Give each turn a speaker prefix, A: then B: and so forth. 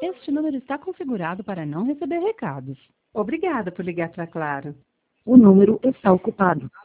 A: Este número está configurado para não receber recados.
B: Obrigada por ligar para Claro.
C: O número está ocupado.